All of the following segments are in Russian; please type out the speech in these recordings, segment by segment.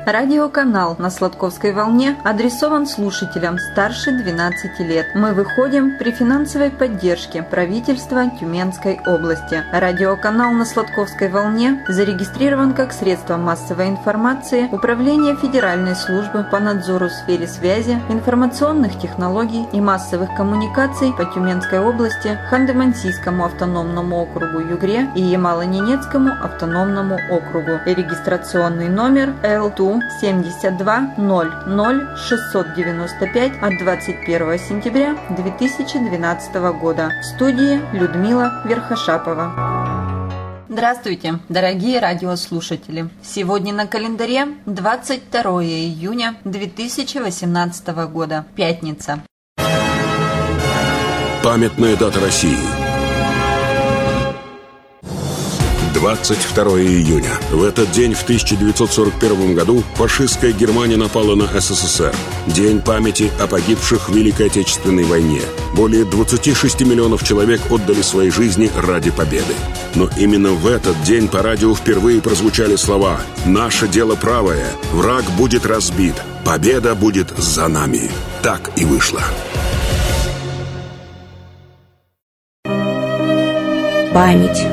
Радиоканал на Сладковской волне адресован слушателям старше 12 лет. Мы выходим при финансовой поддержке правительства Тюменской области. Радиоканал на Сладковской волне зарегистрирован как средство массовой информации Управления Федеральной службы по надзору в сфере связи, информационных технологий и массовых коммуникаций по Тюменской области, Ханты-Мансийскому автономному округу Югре и Ямало-Ненецкому автономному округу. Регистрационный номер L2 72 00 695 от 21 сентября 2012 года. В студии Людмила Верхошапова. Здравствуйте, дорогие радиослушатели! Сегодня на календаре 22 июня 2018 года, пятница. Памятная дата России. 22 июня. В этот день, в 1941 году, фашистская Германия напала на СССР. День памяти о погибших в Великой Отечественной войне. Более 26 миллионов человек отдали свои жизни ради победы. Но именно в этот день по радио впервые прозвучали слова «Наше дело правое, враг будет разбит, победа будет за нами». Так и вышло. Память.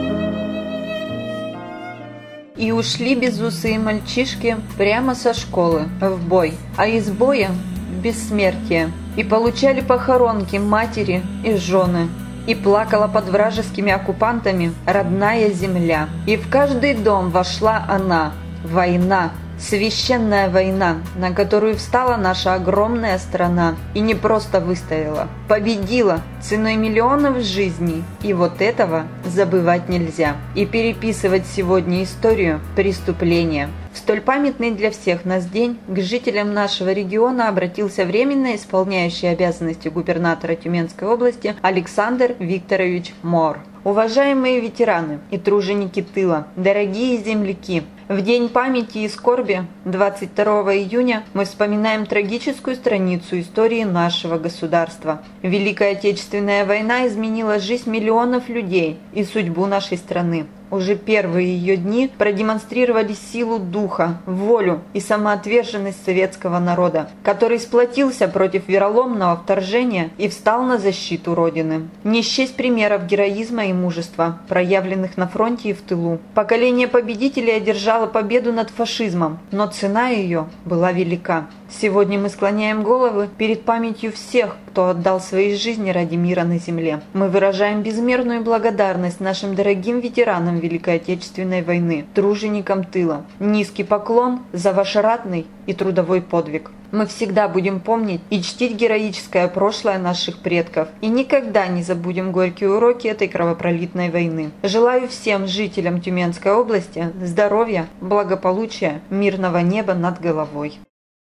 И ушли безусые мальчишки прямо со школы в бой, а из боя в бессмертие. И получали похоронки матери и жены. И плакала под вражескими оккупантами родная земля. И в каждый дом вошла она, война. Священная война, на которую встала наша огромная страна. И не просто выстояла, победила ценой миллионов жизней. И вот этого забывать нельзя. И переписывать сегодня историю преступления. В столь памятный для всех нас день к жителям нашего региона обратился временно исполняющий обязанности губернатора Тюменской области Александр Викторович Мор. Уважаемые ветераны и труженики тыла, дорогие земляки! В День памяти и скорби 22 июня мы вспоминаем трагическую страницу истории нашего государства. Великая Отечественная война изменила жизнь миллионов людей и судьбу нашей страны. Уже первые ее дни продемонстрировали силу духа, волю и самоотверженность советского народа, который сплотился против вероломного вторжения и встал на защиту Родины. Не счесть примеров героизма и мужества, проявленных на фронте и в тылу. Поколение победителей одержало победу над фашизмом, но цена ее была велика. Сегодня мы склоняем головы перед памятью всех, кто отдал свои жизни ради мира на земле. Мы выражаем безмерную благодарность нашим дорогим ветеранам Великой Отечественной войны, труженикам тыла. Низкий поклон за ваш ратный и трудовой подвиг. Мы всегда будем помнить и чтить героическое прошлое наших предков. И никогда не забудем горькие уроки этой кровопролитной войны. Желаю всем жителям Тюменской области здоровья, благополучия, мирного неба над головой.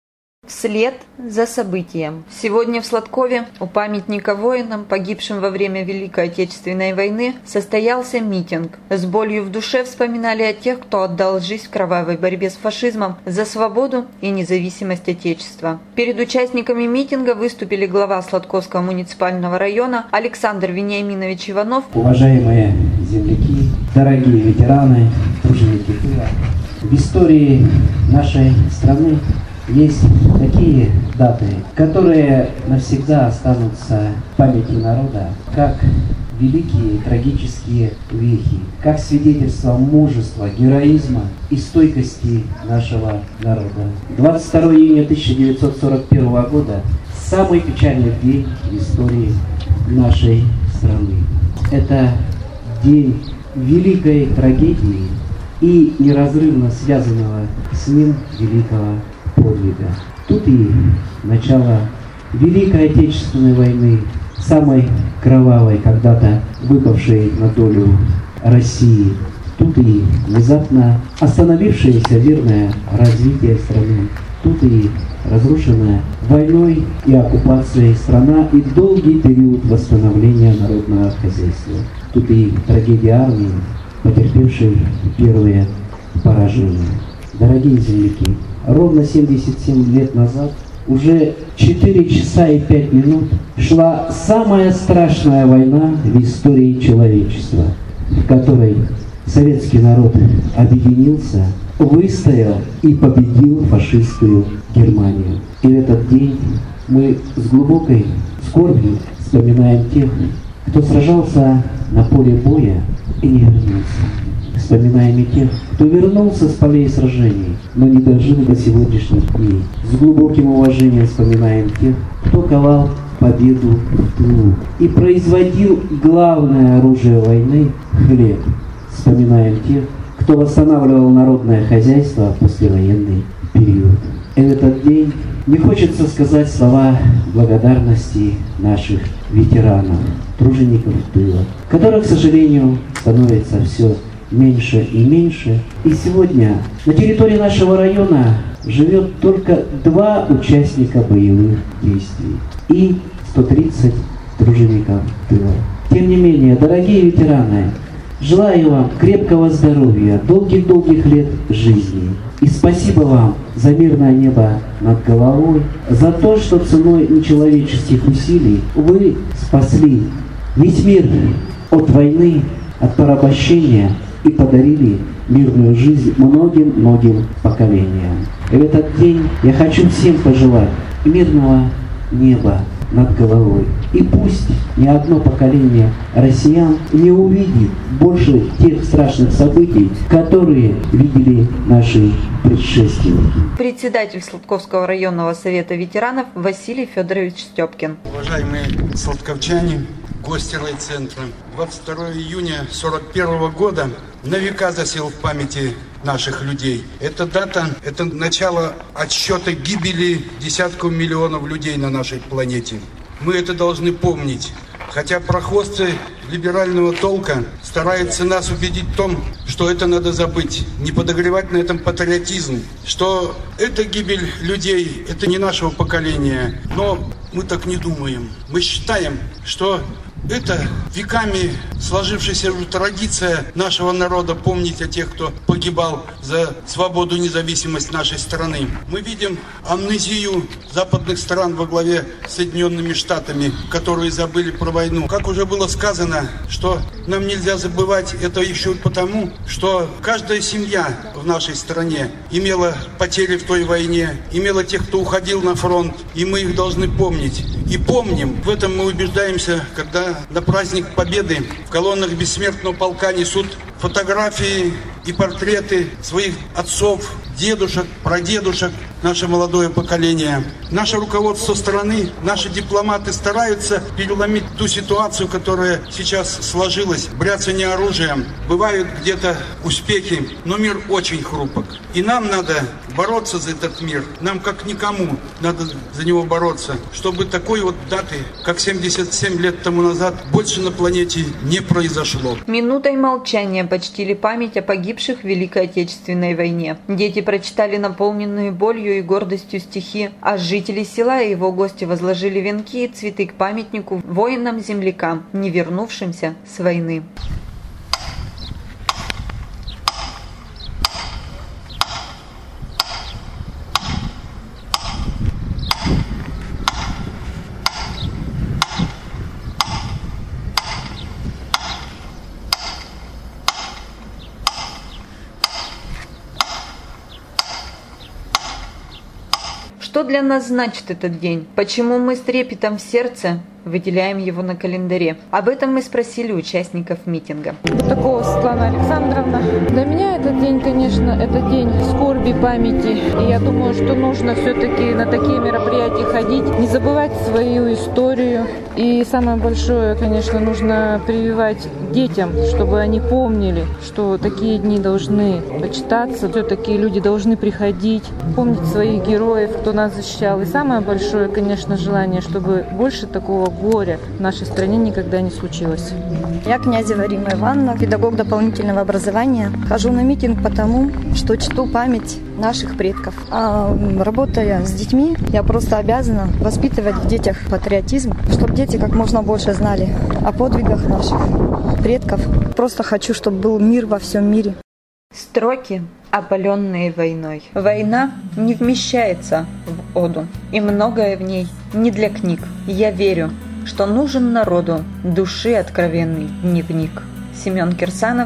Вслед за событием. Сегодня в Сладкове у памятника воинам, погибшим во время Великой Отечественной войны, состоялся митинг. С болью в душе вспоминали о тех, кто отдал жизнь в кровавой борьбе с фашизмом за свободу и независимость Отечества. Перед участниками митинга выступили глава Сладковского муниципального района Александр Вениаминович Иванов. Уважаемые земляки, дорогие ветераны, труженики тыла, в истории нашей страны есть такие даты, которые навсегда останутся в памяти народа, как великие трагические вехи, как свидетельство мужества, героизма и стойкости нашего народа. 22 июня 1941 года – самый печальный день в истории нашей страны. Это день великой трагедии и неразрывно связанного с ним великого подвига. Тут и начало Великой Отечественной войны, самой кровавой когда-то выпавшей на долю России. Тут и внезапно остановившееся верное развитие страны. Тут и разрушенная войной и оккупацией страна и долгий период восстановления народного хозяйства. Тут и трагедия армии, потерпевшей первые поражения. Дорогие земляки, ровно 77 лет назад, уже 4 часа и 5 минут, шла самая страшная война в истории человечества, в которой советский народ объединился выстоял и победил фашистскую Германию. И в этот день мы с глубокой скорбью вспоминаем тех, кто сражался на поле боя и не вернулся. Вспоминаем и тех, кто вернулся с полей сражений, но не дожил до сегодняшних дней. С глубоким уважением вспоминаем тех, кто ковал победу в тылу и производил главное оружие войны – хлеб. Вспоминаем тех, кто восстанавливал народное хозяйство в послевоенный период. И в этот день не хочется сказать слова благодарности наших ветеранов, тружеников тыла, которых, к сожалению, становится все меньше и меньше. И сегодня на территории нашего района живет только 2 участника боевых действий и 130 тружеников тыла. Тем не менее, дорогие ветераны, желаю вам крепкого здоровья, долгих-долгих лет жизни. И спасибо вам за мирное небо над головой, за то, что ценой нечеловеческих усилий вы спасли весь мир от войны, от порабощения и подарили мирную жизнь многим-многим поколениям. И в этот день я хочу всем пожелать мирного неба над головой. И пусть ни одно поколение россиян не увидит больше тех страшных событий, которые видели наши предшественники. Председатель Сладковского районного совета ветеранов Василий Федорович Степкин. Уважаемые сладковчане, гости райцентра, 22 июня 1941 года на века засел в памяти наших людей. Эта дата – это начало отсчета гибели десятков миллионов людей на нашей планете. Мы это должны помнить. Хотя прохвосты либерального толка стараются нас убедить в том, что это надо забыть, не подогревать на этом патриотизм, что эта гибель людей – это не нашего поколения. Но мы так не думаем. Мы считаем, что это веками сложившаяся традиция нашего народа помнить о тех, кто погибал за свободу и независимость нашей страны. Мы видим амнезию западных стран во главе с Соединенными Штатами, которые забыли про войну. Как уже было сказано, что нам нельзя забывать это еще потому, что каждая семья в нашей стране имела потери в той войне, имела тех, кто уходил на фронт, и мы их должны помнить. И помним, в этом мы убеждаемся, когда на праздник Победы в колоннах бессмертного полка несут фотографии и портреты своих отцов, дедушек, прадедушек, наше молодое поколение. Наше руководство страны, наши дипломаты стараются переломить ту ситуацию, которая сейчас сложилась. Бряцание оружием. Бывают где-то успехи, но мир очень хрупок. И нам надо бороться за этот мир. Нам, как никому, надо за него бороться, чтобы такой вот даты, как 77 лет тому назад, больше на планете не произошло. Минутой молчания почтили память о погибших в Великой Отечественной войне. Дети прочитали наполненные болью и гордостью стихи, а жители села и его гости возложили венки и цветы к памятнику воинам-землякам, не вернувшимся с войны. Что для нас значит этот день? Почему мы с трепетом в сердце выделяем его на календаре? Об этом мы спросили участников митинга. Бутакова Светлана Александровна. Для меня этот день, конечно, это день скорби, памяти. И я думаю, что нужно все-таки на такие мероприятия ходить, не забывать свою историю. И самое большое, конечно, нужно прививать детям, чтобы они помнили, что такие дни должны почитаться. Все-таки люди должны приходить, помнить своих героев, кто нас защищал. И самое большое, конечно, желание, чтобы больше такого горя в нашей стране никогда не случилось. Я Князева Рима Ивановна, педагог дополнительного образования. Хожу на митинг потому, что чту память наших предков. А работая с детьми, я просто обязана воспитывать в детях патриотизм, чтобы дети как можно больше знали о подвигах наших предков. Просто хочу, чтобы был мир во всем мире. Строки, опаленные войной. Война не вмещается в оду, и многое в ней не для книг. Я верю, что нужен народу души откровенный дневник. Семен Кирсанов,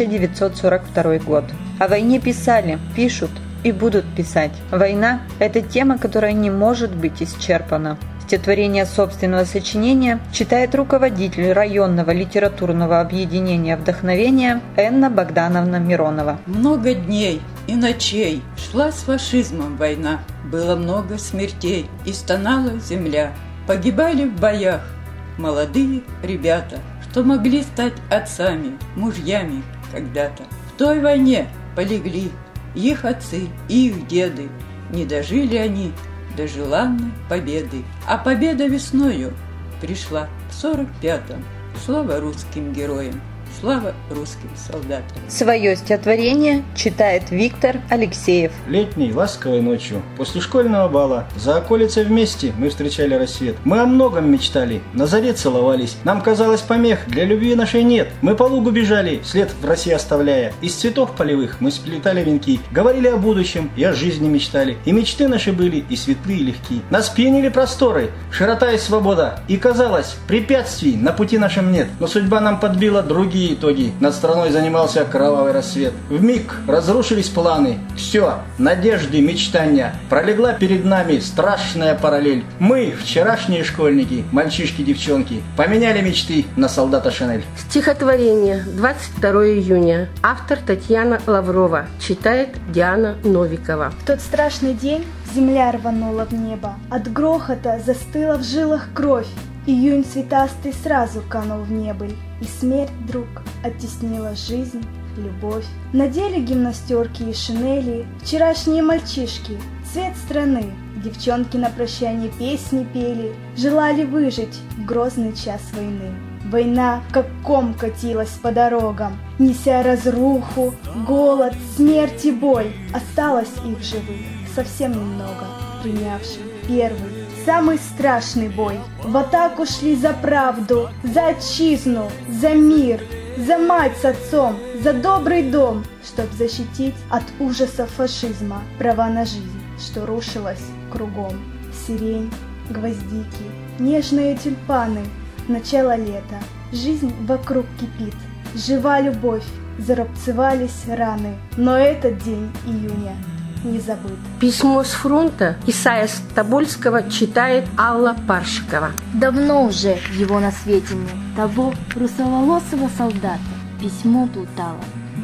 1942 год. О войне писали, пишут и будут писать. Война – это тема, которая не может быть исчерпана. Стихотворение собственного сочинения читает руководитель районного литературного объединения «Вдохновение» Энна Богдановна Миронова. Много дней и ночей шла с фашизмом война. Было много смертей, и стонала земля. Погибали в боях молодые ребята, что могли стать отцами, мужьями когда-то. В той войне полегли их отцы и их деды. Не дожили они до желанной победы. А победа весною пришла в 45-м. Слава русским героям, слава русским солдатам. Свое стихотворение читает Виктор Алексеев. Летней ласковой ночью, после школьного бала, за околицей вместе мы встречали рассвет. Мы о многом мечтали, на заре целовались. Нам казалось, помех для любви нашей нет. Мы по лугу бежали, след в росе оставляя. Из цветов полевых мы сплетали венки, говорили о будущем и о жизни мечтали. И мечты наши были и светлые, и легки. Нас пьянили просторы, широта и свобода. И казалось, препятствий на пути нашем нет. Но судьба нам подбила другие итоги. Над страной занимался кровавый рассвет. Вмиг разрушились планы. Все, надежды, мечтания. Пролегла перед нами страшная параллель. Мы, вчерашние школьники, мальчишки-девчонки, поменяли мечты на солдата Шинель. Стихотворение, 22 июня. Автор Татьяна Лаврова. Читает Диана Новикова. В тот страшный день земля рванула в небо. От грохота застыла в жилах кровь. Июнь цветастый сразу канул в небыль, и смерть вдруг оттеснила жизнь, любовь. Надели гимнастерки и шинели вчерашние мальчишки, цвет страны. Девчонки на прощание песни пели, желали выжить в грозный час войны. Война как ком катилась по дорогам, неся разруху, голод, смерть и боль. Осталось их живых совсем немного, принявших первый, самый страшный бой. В атаку шли за правду, за отчизну, за мир, за мать с отцом, за добрый дом, чтоб защитить от ужасов фашизма права на жизнь, что рушилось кругом. Сирень, гвоздики, нежные тюльпаны, начало лета, жизнь вокруг кипит, жива любовь, зарубцевались раны, но этот день июня не забыт. Письмо с фронта Исайя Тобольского читает Алла Паршикова. Давно уже его на свете нет, того русоволосого солдата. Письмо плутало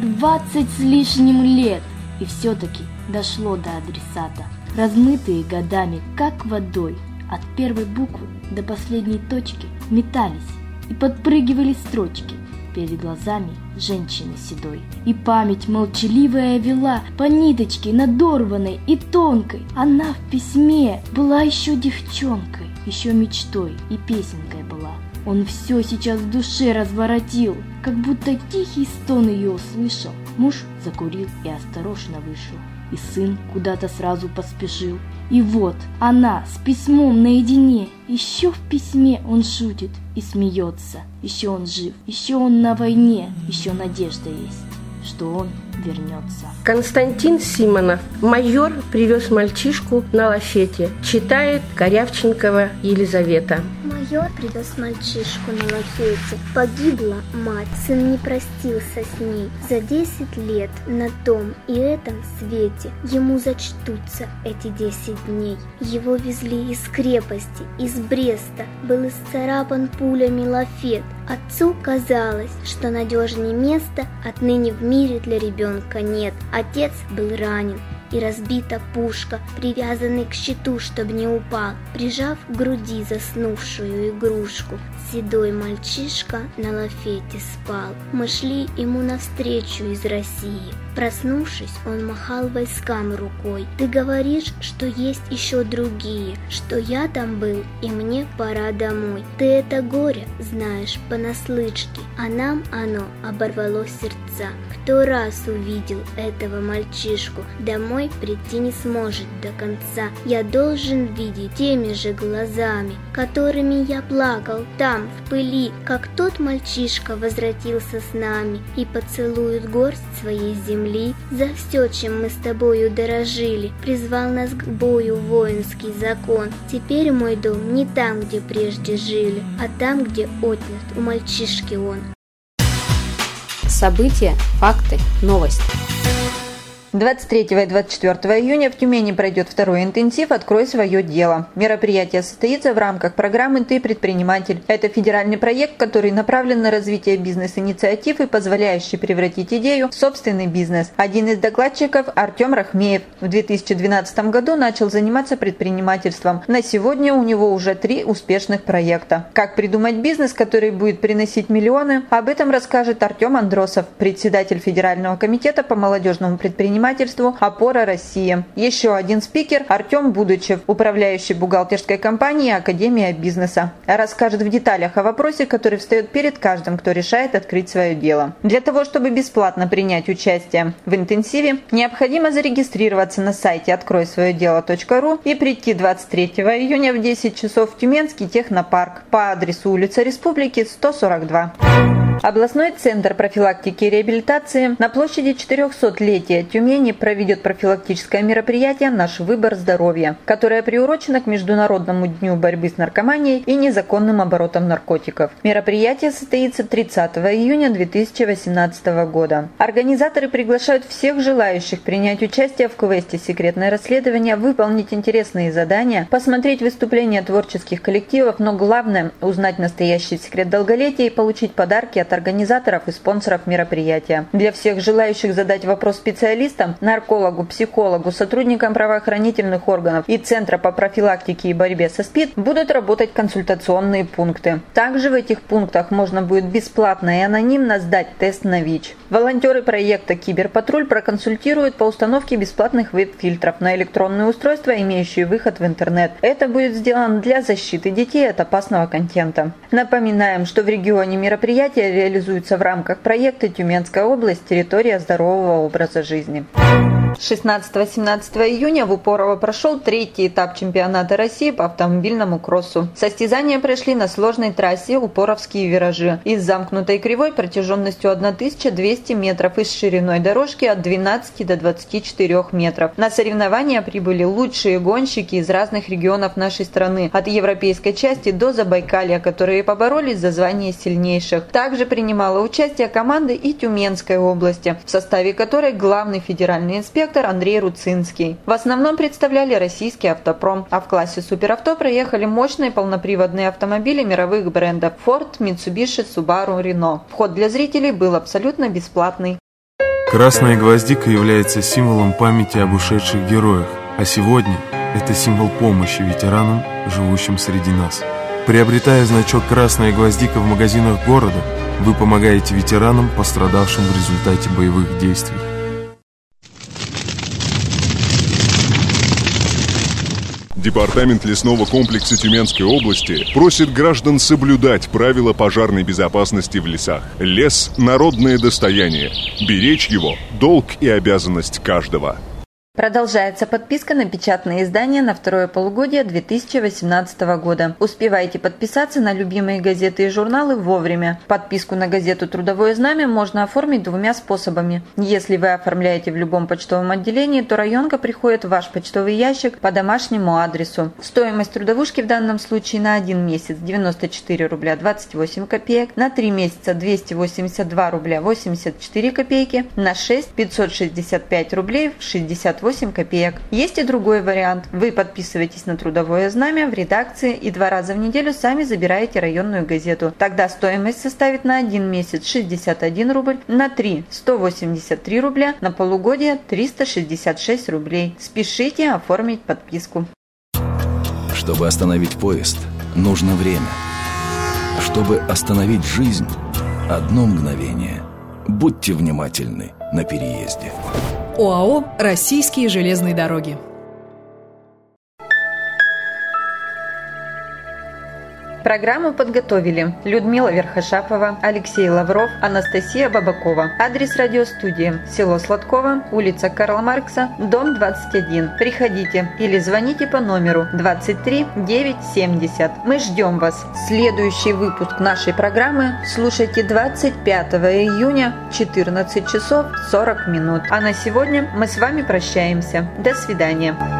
20 с лишним лет, и все-таки дошло до адресата. Размытые годами, как водой, от первой буквы до последней точки метались и подпрыгивали строчки. Перед глазами женщины седой. И память молчаливая вела по ниточке надорванной и тонкой. Она в письме была еще девчонкой, еще мечтой и песенкой была. Он все сейчас в душе разворотил, как будто тихий стон ее услышал. Муж закурил и осторожно вышел, и сын куда-то сразу поспешил. И вот она с письмом наедине. Еще в письме он шутит и смеется. Еще он жив, еще он на войне, еще надежда есть, что он вернется. Константин Симонов. Майор привез мальчишку на лафете. Читает Корявченкова Елизавета. Майор привез мальчишку на лафете. Погибла мать, сын не простился с ней. За 10 лет на том и этом свете ему зачтутся эти 10 дней. Его везли из крепости, из Бреста. Был исцарапан пулями лафет. Отцу казалось, что надежнее места отныне в мире для ребенка нет. Отец был ранен, и разбита пушка, привязанный к щиту, чтоб не упал. Прижав к груди заснувшую игрушку, седой мальчишка на лафете спал. Мы шли ему навстречу из России. Проснувшись, он махал войскам рукой. Ты говоришь, что есть еще другие, что я там был, и мне пора домой. Ты это горе знаешь понаслышке, а нам оно оборвало сердца. Кто раз увидел этого мальчишку, домой прийти не сможет до конца. Я должен видеть теми же глазами, которыми я плакал там, в пыли, как тот мальчишка возвратился с нами и поцелует горсть своей земли. За все, чем мы с тобою дорожили, призвал нас к бою воинский закон. Теперь мой дом не там, где прежде жили, а там, где отнят у мальчишки он. События, факты, новости. 23 и 24 июня в Тюмени пройдет второй интенсив «Открой свое дело». Мероприятие состоится в рамках программы «Ты предприниматель». Это федеральный проект, который направлен на развитие бизнес-инициатив и позволяющий превратить идею в собственный бизнес. Один из докладчиков – Артем Рахмеев. В 2012 году начал заниматься предпринимательством. На сегодня у него уже 3 успешных проекта. Как придумать бизнес, который будет приносить миллионы? Об этом расскажет Артем Андросов, председатель Федерального комитета по молодежному предпринимательству «Опора России». Еще один спикер – Артем Будучев, управляющий бухгалтерской компанией «Академия бизнеса». Расскажет в деталях о вопросе, который встает перед каждым, кто решает открыть свое дело. Для того, чтобы бесплатно принять участие в интенсиве, необходимо зарегистрироваться на сайте откройсвоедело.ру и прийти 23 июня в 10 часов в Тюменский технопарк по адресу улица Республики, 142. Областной центр профилактики и реабилитации на площади 400-летия Тюмени проведет профилактическое мероприятие «Наш выбор здоровья», которое приурочено к Международному дню борьбы с наркоманией и незаконным оборотом наркотиков. Мероприятие состоится 30 июня 2018 года. Организаторы приглашают всех желающих принять участие в квесте «Секретное расследование», выполнить интересные задания, посмотреть выступления творческих коллективов, но главное – узнать настоящий секрет долголетия и получить подарки от организаторов и спонсоров мероприятия. Для всех желающих задать вопрос специалистам, наркологу, психологу, сотрудникам правоохранительных органов и Центра по профилактике и борьбе со СПИД будут работать консультационные пункты. Также в этих пунктах можно будет бесплатно и анонимно сдать тест на ВИЧ. Волонтеры проекта «Киберпатруль» проконсультируют по установке бесплатных веб-фильтров на электронные устройства, имеющие выход в интернет. Это будет сделано для защиты детей от опасного контента. Напоминаем, что в регионе мероприятия реализуется в рамках проекта «Тюменская область. Территория здорового образа жизни». 16-17 июня в Упорово прошел 3-й этап чемпионата России по автомобильному кроссу. Состязания прошли на сложной трассе Упоровские виражи из замкнутой кривой протяженностью 1200 метров и с шириной дорожки от 12 до 24 метров. На соревнования прибыли лучшие гонщики из разных регионов нашей страны, от европейской части до Забайкалья, которые поборолись за звание сильнейших. Также принимала участие команда и Тюменской области, в составе которой главный федеральный инспектор Андрей Руцинский. В основном представляли российский автопром, а в классе суперавто проехали мощные полноприводные автомобили мировых брендов Ford, Mitsubishi, Subaru, Renault. Вход для зрителей был абсолютно бесплатный. Красная гвоздика является символом памяти об ушедших героях, а сегодня это символ помощи ветеранам, живущим среди нас. Приобретая значок «Красная гвоздика» в магазинах города, вы помогаете ветеранам, пострадавшим в результате боевых действий. Департамент лесного комплекса Тюменской области просит граждан соблюдать правила пожарной безопасности в лесах. Лес – народное достояние. Беречь его – долг и обязанность каждого. Продолжается подписка на печатные издания на второе полугодие 2018 года. Успевайте подписаться на любимые газеты и журналы вовремя. Подписку на газету «Трудовое знамя» можно оформить 2 способами. Если вы оформляете в любом почтовом отделении, то районка приходит в ваш почтовый ящик по домашнему адресу. Стоимость трудовушки в данном случае на 1 месяц 94 рубля 28 копеек, на 3 месяца 282 рубля 84 копейки, на 6 565 рублей 68 копеек. Есть и другой вариант. Вы подписываетесь на «Трудовое знамя» в редакции и 2 раза в неделю сами забираете районную газету. Тогда стоимость составит на 1 месяц 61 рубль, на 3 – 183 рубля, на полугодие – 366 рублей. Спешите оформить подписку. Чтобы остановить поезд, нужно время. Чтобы остановить жизнь – 1 мгновение. Будьте внимательны на переезде. ОАО «Российские железные дороги». Программу подготовили Людмила Верхошапова, Алексей Лавров, Анастасия Бабакова. Адрес радиостудии: село Сладково, улица Карла Маркса, дом 21. Приходите или звоните по номеру 23 970. Мы ждем вас. Следующий выпуск нашей программы слушайте 25 июня 14 часов 40 минут. А на сегодня мы с вами прощаемся. До свидания.